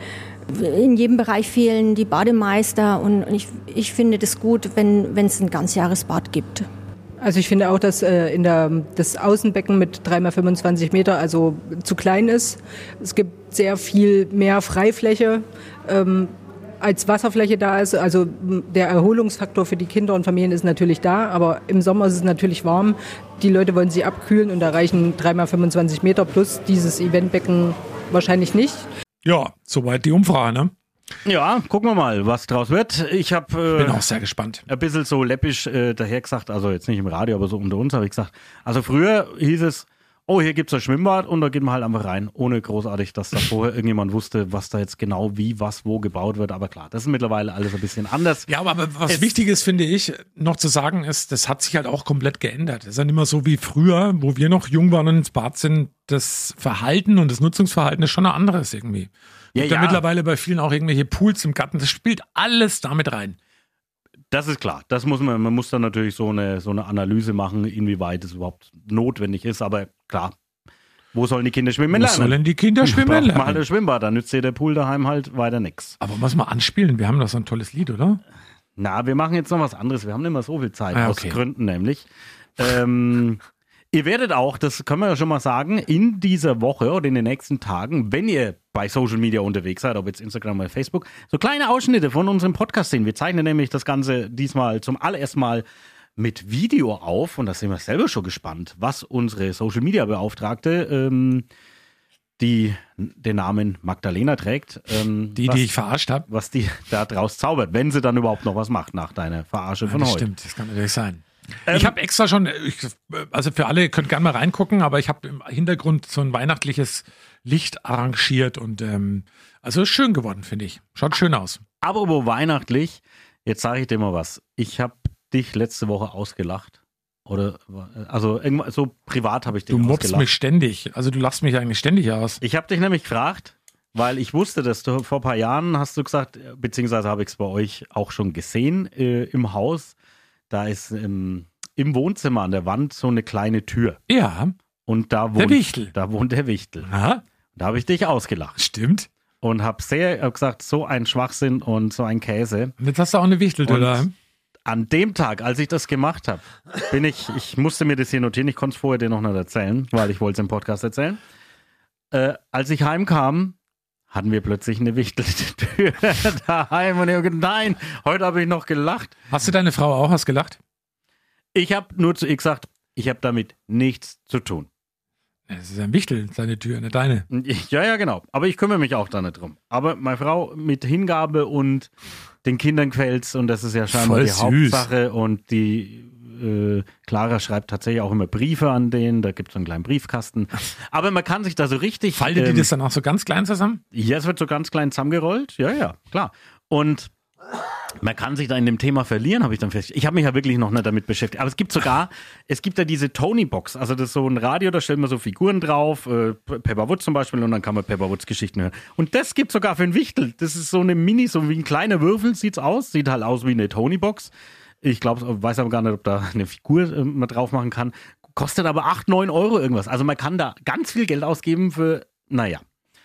in jedem Bereich fehlen die Bademeister und ich, ich finde das gut, wenn es ein Ganzjahresbad gibt. Also ich finde auch, dass äh, in der, das Außenbecken mit drei mal fünfundzwanzig Meter also zu klein ist. Es gibt sehr viel mehr Freifläche, ähm, als Wasserfläche da ist. Also der Erholungsfaktor für die Kinder und Familien ist natürlich da, aber im Sommer ist es natürlich warm. Die Leute wollen sich abkühlen und da reichen drei mal fünfundzwanzig Meter plus dieses Eventbecken wahrscheinlich nicht. Ja, soweit die Umfrage, ne? Ja, gucken wir mal, was draus wird. Ich habe äh, bin auch sehr gespannt. Ein bisschen so läppisch äh, daher gesagt, also jetzt nicht im Radio, aber so unter uns habe ich gesagt. Also früher hieß es, oh, hier gibt's ein Schwimmbad und da geht man halt einfach rein, ohne großartig, dass da vorher irgendjemand wusste, was da jetzt genau wie, was, wo gebaut wird. Aber klar, das ist mittlerweile alles ein bisschen anders. Ja, aber was es wichtig ist, finde ich, noch zu sagen ist, das hat sich halt auch komplett geändert. Es ist ja nicht mehr so wie früher, wo wir noch jung waren und ins Bad sind. Das Verhalten und das Nutzungsverhalten ist schon ein anderes irgendwie. Ja, ja, ja. Mittlerweile bei vielen auch irgendwelche Pools im Garten. Das spielt alles damit rein. Das ist klar. Das muss man, man muss dann natürlich so eine, so eine Analyse machen, inwieweit es überhaupt notwendig ist. Aber klar, wo sollen die Kinder schwimmen lernen? Wo sollen die Kinder schwimmen Braucht lernen? man halt ein Schwimmbad, dann nützt dir der Pool daheim halt weiter nix. Aber muss man anspielen? Wir haben doch so ein tolles Lied, oder? Na, wir machen jetzt noch was anderes. Wir haben nicht mehr so viel Zeit, ah, okay. aus Gründen nämlich. Ähm, ihr werdet auch, das können wir ja schon mal sagen, in dieser Woche oder in den nächsten Tagen, wenn ihr bei Social Media unterwegs seid, ob jetzt Instagram oder Facebook, so kleine Ausschnitte von unserem Podcast sehen. Wir zeichnen nämlich das Ganze diesmal zum allerersten Mal mit Video auf und da sind wir selber schon gespannt, was unsere Social Media Beauftragte, ähm, die den Namen Magdalena trägt, ähm, die, was, die ich verarscht habe, was die da draus zaubert, wenn sie dann überhaupt noch was macht nach deiner Verarsche ja, von das heute. Stimmt, das kann natürlich sein. Ähm, ich habe extra schon, ich, also für alle, ihr könnt gerne mal reingucken, aber ich habe im Hintergrund so ein weihnachtliches Licht arrangiert und ähm, also ist schön geworden, finde ich. Schaut schön aus. Aber wo weihnachtlich, jetzt sage ich dir mal was. Ich habe dich letzte Woche ausgelacht. Oder, also irgendwann, so privat habe ich dich ausgelacht. Du ausgelacht. mobst mich ständig. Also du lachst mich eigentlich ständig aus. Ich habe dich nämlich gefragt, weil ich wusste, dass du vor ein paar Jahren hast du gesagt, beziehungsweise habe ich es bei euch auch schon gesehen äh, im Haus, da ist im, im Wohnzimmer an der Wand so eine kleine Tür. Ja. Und da wohnt der Wichtel. Da wohnt der Wichtel. Aha. Da habe ich dich ausgelacht. Stimmt. Und habe sehr hab gesagt, so ein Schwachsinn und so ein Käse. Und jetzt hast du auch eine Wichteltür da. An dem Tag, als ich das gemacht habe, bin ich, ich musste mir das hier notieren, ich konnte es vorher dir noch nicht erzählen, weil ich wollte es im Podcast erzählen. Äh, als ich heimkam, hatten wir plötzlich eine Wichteltür daheim und ich habe gedacht, nein, heute habe ich noch gelacht. Hast du deine Frau auch hast gelacht? Ich habe nur zu ihr gesagt, ich habe damit nichts zu tun. Es ist ein Wichtel, seine Tür, nicht deine. Ja, ja, genau. Aber ich kümmere mich auch da nicht drum. Aber meine Frau mit Hingabe und den Kindern gefällt's und das ist ja scheinbar Voll die süß. Hauptsache. Und die äh, Clara schreibt tatsächlich auch immer Briefe an den. Da gibt es so einen kleinen Briefkasten. Aber man kann sich da so richtig... Faltet ähm, ihr das dann auch so ganz klein zusammen? Ja, es wird so ganz klein zusammengerollt. Ja, ja, klar. Und man kann sich da in dem Thema verlieren, habe ich dann festgestellt. Ich habe mich ja wirklich noch nicht damit beschäftigt. Aber es gibt sogar, es gibt ja diese Tony-Box. Also das ist so ein Radio, da stellt man so Figuren drauf, äh, Pepper Woods zum Beispiel, und dann kann man Pepper Woods Geschichten hören. Und das gibt sogar für einen Wichtel. Das ist so eine Mini, so wie ein kleiner Würfel sieht's aus. Sieht halt aus wie eine Tony-Box. Ich glaube, weiß aber gar nicht, ob da eine Figur äh, man drauf machen kann. Kostet aber acht, neun Euro irgendwas. Also man kann da ganz viel Geld ausgeben für, naja.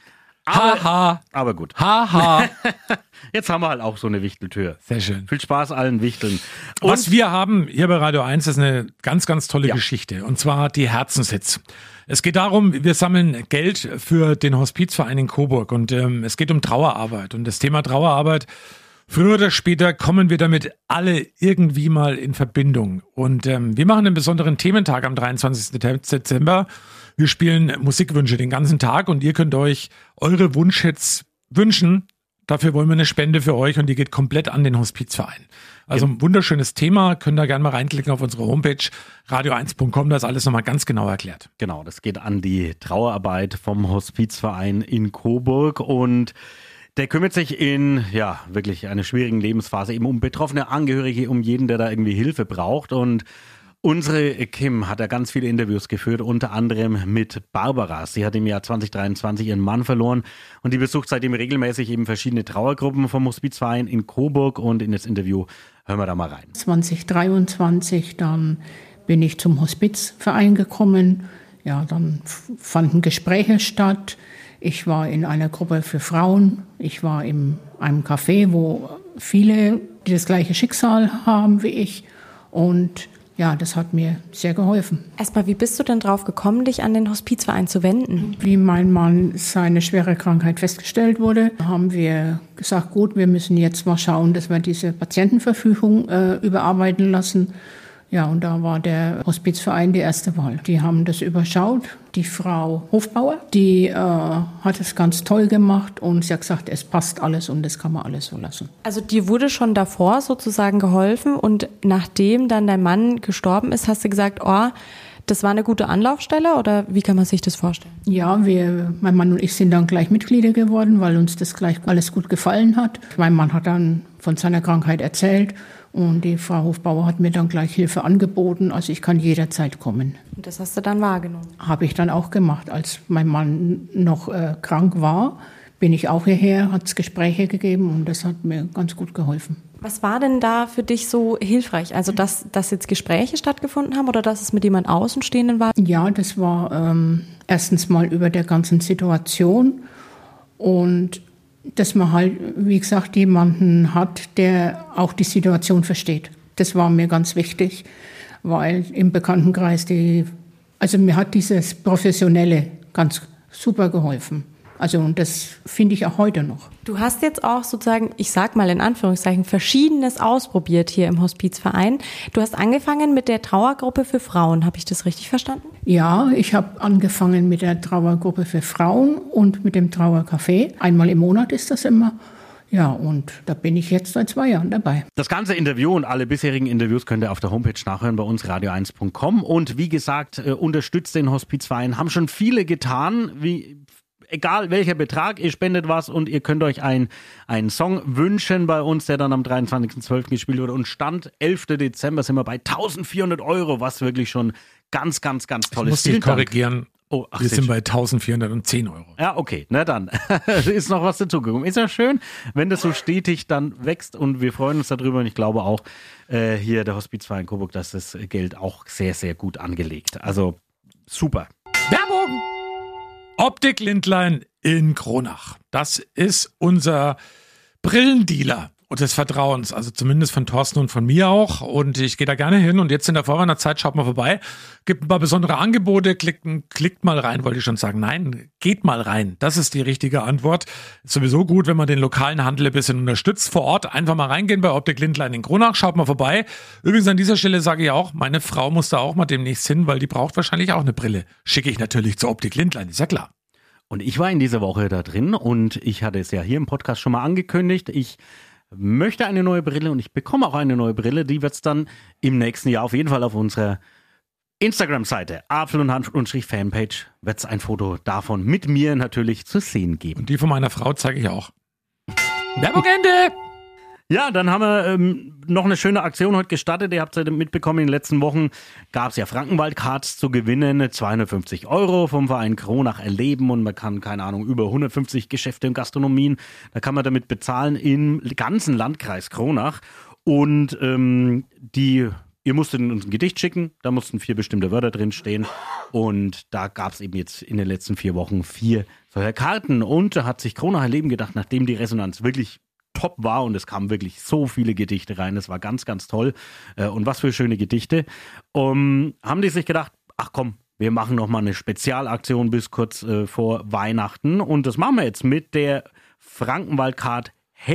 Aber, Haha. aber gut. Haha. Jetzt haben wir halt auch so eine Wichteltür. Sehr schön. Viel Spaß allen Wichteln. Und was wir haben hier bei Radio eins ist eine ganz, ganz tolle ja. Geschichte. Und zwar die Herzenshits. Es geht darum, wir sammeln Geld für den Hospizverein in Coburg. Und ähm, es geht um Trauerarbeit. Und das Thema Trauerarbeit, früher oder später kommen wir damit alle irgendwie mal in Verbindung. Und ähm, wir machen einen besonderen Thementag am dreiundzwanzigsten Dezember. Wir spielen Musikwünsche den ganzen Tag und ihr könnt euch eure Wunschhits wünschen. Dafür wollen wir eine Spende für euch und die geht komplett an den Hospizverein. Also ein wunderschönes Thema, könnt ihr gerne mal reinklicken auf unsere Homepage radio eins punkt com, da ist alles nochmal ganz genau erklärt. Genau, das geht an die Trauerarbeit vom Hospizverein in Coburg und der kümmert sich in, ja, wirklich einer schwierigen Lebensphase eben um betroffene Angehörige, um jeden, der da irgendwie Hilfe braucht. Und unsere Kim hat da ganz viele Interviews geführt, unter anderem mit Barbara. Sie hat im Jahr zwanzig dreiundzwanzig ihren Mann verloren und die besucht seitdem regelmäßig eben verschiedene Trauergruppen vom Hospizverein in Coburg und in das Interview hören wir da mal rein. zwanzig dreiundzwanzig, dann bin ich zum Hospizverein gekommen. Ja, dann fanden Gespräche statt. Ich war in einer Gruppe für Frauen. Ich war in einem Café, wo viele, die das gleiche Schicksal haben wie ich. Und ja, das hat mir sehr geholfen. Erstmal, wie bist du denn drauf gekommen, dich an den Hospizverein zu wenden? Wie mein Mann seine schwere Krankheit festgestellt wurde, haben wir gesagt, gut, wir müssen jetzt mal schauen, dass wir diese Patientenverfügung äh, überarbeiten lassen. Ja, und da war der Hospizverein die erste Wahl. Die haben das überschaut. Die Frau Hofbauer, die äh, hat es ganz toll gemacht und sie hat gesagt, es passt alles und das kann man alles so lassen. Also dir wurde schon davor sozusagen geholfen und nachdem dann dein Mann gestorben ist, hast du gesagt, oh, das war eine gute Anlaufstelle oder wie kann man sich das vorstellen? Ja, wir, mein Mann und ich sind dann gleich Mitglieder geworden, weil uns das gleich alles gut gefallen hat. Mein Mann hat dann von seiner Krankheit erzählt. Und die Frau Hofbauer hat mir dann gleich Hilfe angeboten, also ich kann jederzeit kommen. Und das hast du dann wahrgenommen? Habe ich dann auch gemacht. Als mein Mann noch äh, krank war, bin ich auch hierher, hat es Gespräche gegeben und das hat mir ganz gut geholfen. Was war denn da für dich so hilfreich? Also, dass, dass jetzt Gespräche stattgefunden haben oder dass es mit jemand Außenstehenden war? Ja, das war ähm, erstens mal über der ganzen Situation und dass man halt, wie gesagt, jemanden hat, der auch die Situation versteht. Das war mir ganz wichtig, weil im Bekanntenkreis, die, also mir hat dieses Professionelle ganz super geholfen. Also und das finde ich auch heute noch. Du hast jetzt auch sozusagen, ich sag mal in Anführungszeichen, Verschiedenes ausprobiert hier im Hospizverein. Du hast angefangen mit der Trauergruppe für Frauen. Habe ich das richtig verstanden? Ja, ich habe angefangen mit der Trauergruppe für Frauen und mit dem Trauercafé. Einmal im Monat ist das immer. Ja, und da bin ich jetzt seit zwei Jahren dabei. Das ganze Interview und alle bisherigen Interviews könnt ihr auf der Homepage nachhören bei uns radio eins punkt com. Und wie gesagt, äh, unterstützt den Hospizverein. Haben schon viele getan, wie... Egal welcher Betrag, ihr spendet was und ihr könnt euch ein, einen Song wünschen bei uns, der dann am dreiundzwanzigsten zwölften gespielt wurde. Und Stand elften Dezember sind wir bei eintausendvierhundert Euro, was wirklich schon ganz, ganz, ganz toll ist. Ich muss dich korrigieren. Oh, ach, Wir sind bei eintausendvierhundertzehn Euro. Ja, okay, na dann. Ist noch was dazugekommen. Ist ja schön, wenn das so stetig dann wächst und wir freuen uns darüber und ich glaube auch äh, hier der Hospizverein Coburg, dass das Geld auch sehr, sehr gut angelegt. Also super. Werbung! Optik Lindlein in Kronach. Das ist unser Brillendealer und des Vertrauens, also zumindest von Thorsten und von mir auch. Und ich gehe da gerne hin und jetzt in der Vorweihnachtszeit schaut mal vorbei, gibt ein paar besondere Angebote, klickt, klickt mal rein, wollte ich schon sagen. Nein, geht mal rein. Das ist die richtige Antwort. Ist sowieso gut, wenn man den lokalen Handel ein bisschen unterstützt vor Ort. Einfach mal reingehen bei Optik Lindlein in Kronach, schaut mal vorbei. Übrigens an dieser Stelle sage ich auch, meine Frau muss da auch mal demnächst hin, weil die braucht wahrscheinlich auch eine Brille. Schicke ich natürlich zur Optik Lindlein, ist ja klar. Und ich war in dieser Woche da drin und ich hatte es ja hier im Podcast schon mal angekündigt. Ich möchte eine neue Brille und ich bekomme auch eine neue Brille. Die wird es dann im nächsten Jahr auf jeden Fall auf unserer Instagram-Seite Apfel und Hanf und Fanpage wird es ein Foto davon mit mir natürlich zu sehen geben. Und die von meiner Frau zeige ich auch. Werbung Ende! Ja, dann haben wir ähm, noch eine schöne Aktion heute gestartet. Ihr habt es ja mitbekommen, in den letzten Wochen gab es ja Frankenwald-Cards zu gewinnen. zweihundertfünfzig Euro vom Verein Kronach erleben und man kann, keine Ahnung, über hundertfünfzig Geschäfte und Gastronomien, da kann man damit bezahlen im ganzen Landkreis Kronach. Und ähm, die, ihr musstet uns ein Gedicht schicken, da mussten vier bestimmte Wörter drin stehen. Und da gab es eben jetzt in den letzten vier Wochen vier solcher Karten. Und da hat sich Kronach erleben gedacht, nachdem die Resonanz wirklich top war und es kamen wirklich so viele Gedichte rein, das war ganz, ganz toll und was für schöne Gedichte, um, haben die sich gedacht, ach komm, wir machen nochmal eine Spezialaktion bis kurz äh, vor Weihnachten und das machen wir jetzt mit der Frankenwald-Card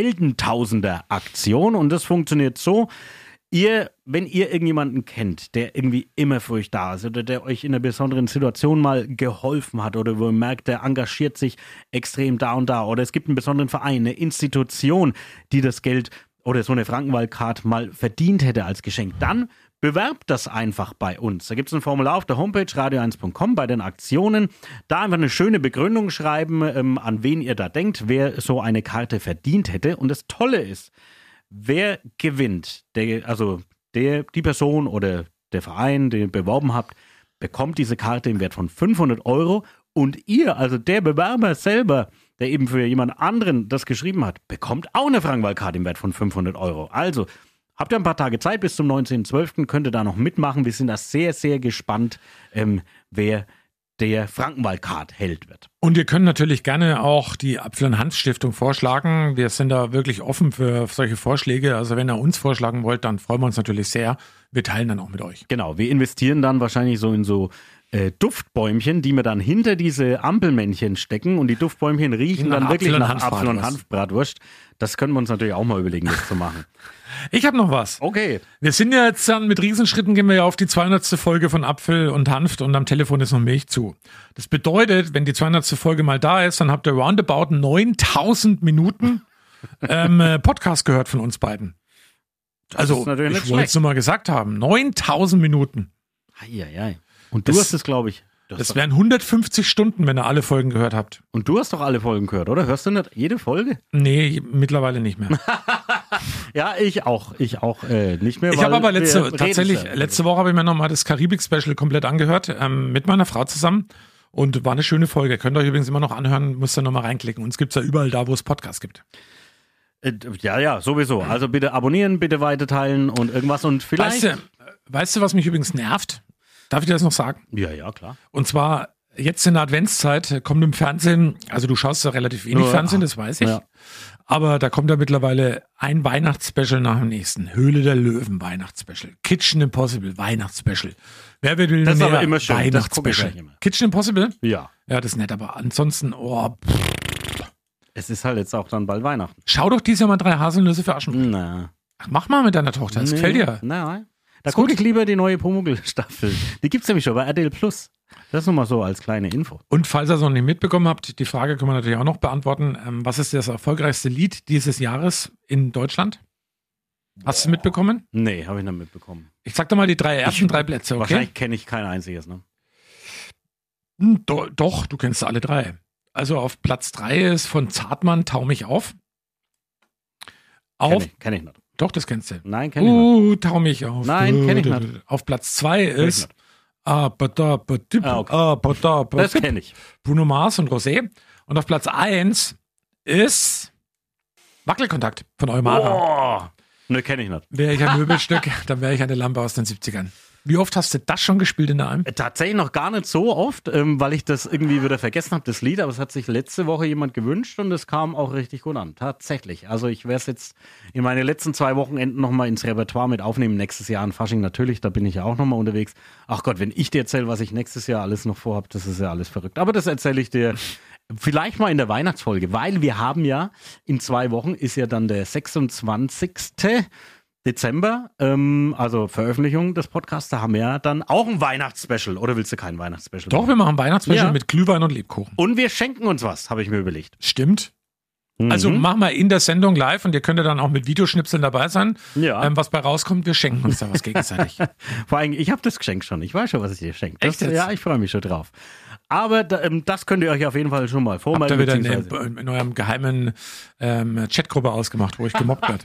Heldentausender-Aktion und das funktioniert so, ihr, wenn ihr irgendjemanden kennt, der irgendwie immer für euch da ist oder der euch in einer besonderen Situation mal geholfen hat oder wo ihr merkt, der engagiert sich extrem da und da oder es gibt einen besonderen Verein, eine Institution, die das Geld oder so eine Frankenwald-Card mal verdient hätte als Geschenk, dann bewerbt das einfach bei uns. Da gibt es ein Formular auf der Homepage radio eins punkt com bei den Aktionen. Da einfach eine schöne Begründung schreiben, ähm, an wen ihr da denkt, wer so eine Karte verdient hätte. Und das Tolle ist, wer gewinnt, der, also der, die Person oder der Verein, den ihr beworben habt, bekommt diese Karte im Wert von fünfhundert Euro und ihr, also der Bewerber selber, der eben für jemand anderen das geschrieben hat, bekommt auch eine Frankenwald-Card im Wert von fünfhundert Euro. Also habt ihr ein paar Tage Zeit bis zum neunzehnten zwölften könnt ihr da noch mitmachen. Wir sind da sehr, sehr gespannt, ähm, wer der Frankenwald-Card Held wird. Und ihr könnt natürlich gerne auch die Apfel- und Hanf-Stiftung vorschlagen. Wir sind da wirklich offen für solche Vorschläge. Also wenn ihr uns vorschlagen wollt, dann freuen wir uns natürlich sehr. Wir teilen dann auch mit euch. Genau, wir investieren dann wahrscheinlich so in so äh, Duftbäumchen, die wir dann hinter diese Ampelmännchen stecken und die Duftbäumchen riechen dann wirklich nach Apfel- und Hanfbratwurst. Das können wir uns natürlich auch mal überlegen, das zu machen. Ich habe noch was. Okay. Wir sind ja jetzt dann mit Riesenschritten gehen wir ja auf die zweihundertste Folge von Apfel und Hanf und am Telefon ist noch Milch zu. Das bedeutet, wenn die zweihundertste Folge mal da ist, dann habt ihr roundabout neuntausend Minuten ähm, Podcast gehört von uns beiden. Also, ich wollte es nur mal gesagt haben. neuntausend Minuten. Eieiei. Und du das, hast es, glaube ich. Das wären hundertfünfzig Stunden, wenn ihr alle Folgen gehört habt. Und du hast doch alle Folgen gehört, oder? Hörst du nicht jede Folge? Nee, mittlerweile nicht mehr. Ja, ich auch. Ich auch äh, nicht mehr. Ich habe aber letzte, tatsächlich, letzte Woche habe ich mir nochmal das Karibik-Special komplett angehört, ähm, mit meiner Frau zusammen. Und war eine schöne Folge. Könnt ihr euch übrigens immer noch anhören, müsst ihr nochmal reinklicken. Und es gibt es ja überall da, wo es Podcasts gibt. Äh, ja, ja, sowieso. Also bitte abonnieren, bitte weiterteilen und irgendwas. Und vielleicht. Weißt du, weißt du, was mich übrigens nervt? Darf ich dir das noch sagen? Ja, ja, klar. Und zwar, jetzt in der Adventszeit kommt im Fernsehen, also du schaust ja relativ wenig Nur, Fernsehen, das weiß ich. Ja. Aber da kommt ja mittlerweile ein Weihnachtsspecial nach dem nächsten. Höhle der Löwen Weihnachtsspecial. Kitchen Impossible Weihnachtsspecial. Wer wird Millionär? Das ist aber immer schön. Weihnachtsspecial. Kitchen Impossible? Ja. Ja, das ist nett, aber ansonsten, oh. Es ist halt jetzt auch dann bald Weihnachten. Schau doch dieses Jahr mal drei Haselnüsse für Aschenbrödel. Na. Ach, mach mal mit deiner Tochter, das nee. gefällt dir. Nein. Da gucke ich lieber die neue Pumuckl-Staffel. Die gibt's nämlich schon bei R T L Plus. Das nur mal so als kleine Info. Und falls ihr es noch nicht mitbekommen habt, die Frage können wir natürlich auch noch beantworten. Ähm, was ist das erfolgreichste Lied dieses Jahres in Deutschland? Hast du es mitbekommen? Nee, habe ich nicht mitbekommen. Ich sag doch mal die drei ersten ich, drei Plätze, okay? Wahrscheinlich kenne ich kein einziges, ne? Do, doch, du kennst alle drei. Also auf Platz drei ist von Zartmann Tau mich auf. Auf kenn ich, kenn ich nicht. Doch, das kennst du. Nein, kenn ich uh, nicht. Tau mich auf. Nein, kenn ich nicht. Auf Platz zwei ist Abadabadip, Ah, okay. Abadabadip. Das kenne ich. Bruno Mars und Rosé. Und auf Platz eins ist Wackelkontakt von Eumara. Oh, ne, kenne ich nicht. Wäre ich ein Möbelstück, dann wäre ich eine Lampe aus den siebzigern. Wie oft hast du das schon gespielt in der Alm? Tatsächlich noch gar nicht so oft, ähm, weil ich das irgendwie wieder vergessen habe, das Lied. Aber es hat sich letzte Woche jemand gewünscht und es kam auch richtig gut an. Tatsächlich. Also ich werde es jetzt in meine letzten zwei Wochenenden nochmal ins Repertoire mit aufnehmen. Nächstes Jahr an Fasching natürlich, da bin ich ja auch nochmal unterwegs. Ach Gott, wenn ich dir erzähle, was ich nächstes Jahr alles noch vorhabe, das ist ja alles verrückt. Aber das erzähle ich dir vielleicht mal in der Weihnachtsfolge, weil wir haben ja, in zwei Wochen ist ja dann der sechsundzwanzigste Dezember, ähm, also Veröffentlichung des Podcasts, da haben wir ja dann auch ein Weihnachtsspecial. Oder willst du kein Weihnachtsspecial? Doch, wir machen ein Weihnachtsspecial Ja. mit Glühwein und Lebkuchen. Und wir schenken uns was, habe ich mir überlegt. Stimmt. Also Mhm. machen wir in der Sendung live und ihr könnt ja dann auch mit Videoschnipseln dabei sein. Ja. Ähm, was bei rauskommt, wir schenken uns da was gegenseitig. Vor allem, ich habe das Geschenk schon. Ich weiß schon, was ich dir schenke. Echt Das, jetzt? ja, ich freue mich schon drauf. Aber da, ähm, das könnt ihr euch auf jeden Fall schon mal Habt vormerken. ihr wieder in, beziehungsweise- in eurem geheimen ähm, Chatgruppe ausgemacht, wo ich gemobbt werde.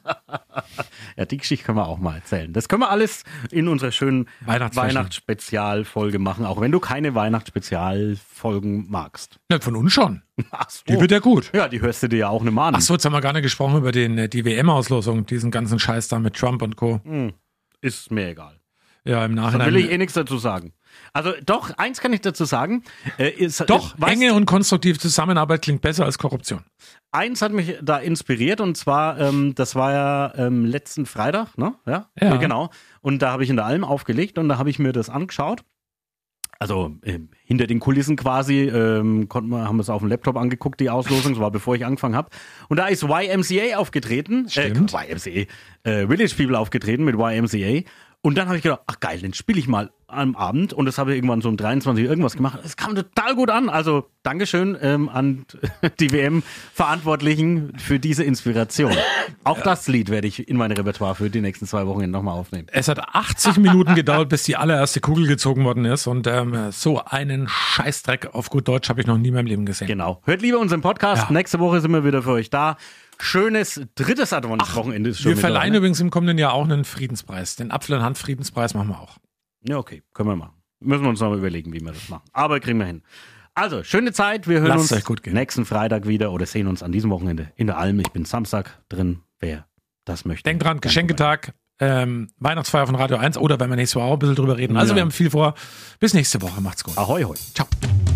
Ja, die Geschichte können wir auch mal erzählen. Das können wir alles in unserer schönen Weihnachtsspecial. Weihnachtsspezialfolge machen, auch wenn du keine Weihnachtsspezialfolgen magst. Ja, von uns schon. Ach so. Die wird ja gut. Ja, die hörst du dir ja auch nicht mal an. Ach so, jetzt haben wir gar nicht gesprochen über den, äh, die W M-Auslosung, diesen ganzen Scheiß da mit Trump und Co. Hm, ist mir egal. Ja, im Da Nachhinein. will ich eh nichts dazu sagen. Also doch, eins kann ich dazu sagen. Äh, ist, Doch, äh, weißt- enge und konstruktive Zusammenarbeit klingt besser als Korruption. Eins hat mich da inspiriert und zwar, ähm, das war ja ähm, letzten Freitag, ne? Ja, Ja. Äh, genau. Und da habe ich in der Alm aufgelegt und da habe ich mir das angeschaut. Also äh, hinter den Kulissen quasi, ähm, konnten wir, haben wir es auf dem Laptop angeguckt, die Auslosung, das war bevor ich angefangen habe. Und da ist Y M C A aufgetreten, Stimmt. äh, Y M C A, äh, Village People aufgetreten mit Y M C A. Und dann habe ich gedacht, ach geil, den spiele ich mal am Abend. Und das habe ich irgendwann so um dreiundzwanzig Uhr irgendwas gemacht. Es kam total gut an. Also Dankeschön ähm, an die W M-Verantwortlichen für diese Inspiration. Auch das Lied werde ich in mein Repertoire für die nächsten zwei Wochen nochmal aufnehmen. Es hat achtzig Minuten gedauert, bis die allererste Kugel gezogen worden ist. Und ähm, so einen Scheißdreck auf gut Deutsch habe ich noch nie in meinem Leben gesehen. Genau. Hört lieber unseren Podcast. Ja. Nächste Woche sind wir wieder für euch da. Schönes drittes Adventswochenende ist schon Wir wieder, verleihen ne? übrigens im kommenden Jahr auch einen Friedenspreis. Den Apfel- und Handfriedenspreis machen wir auch. Ja, okay. Können wir machen. Müssen wir uns noch mal überlegen, wie wir das machen. Aber kriegen wir hin. Also, schöne Zeit. Wir hören Lasst uns euch gut gehen. nächsten Freitag wieder oder sehen uns an diesem Wochenende in der Alm. Ich bin Samstag drin, wer das möchte. Denkt dran, Geschenketag, ähm, Weihnachtsfeier von Radio eins oder wenn wir nächste Woche auch ein bisschen drüber reden. Also Ja. wir haben viel vor. Bis nächste Woche. Macht's gut. Ahoi, hoi. Ciao.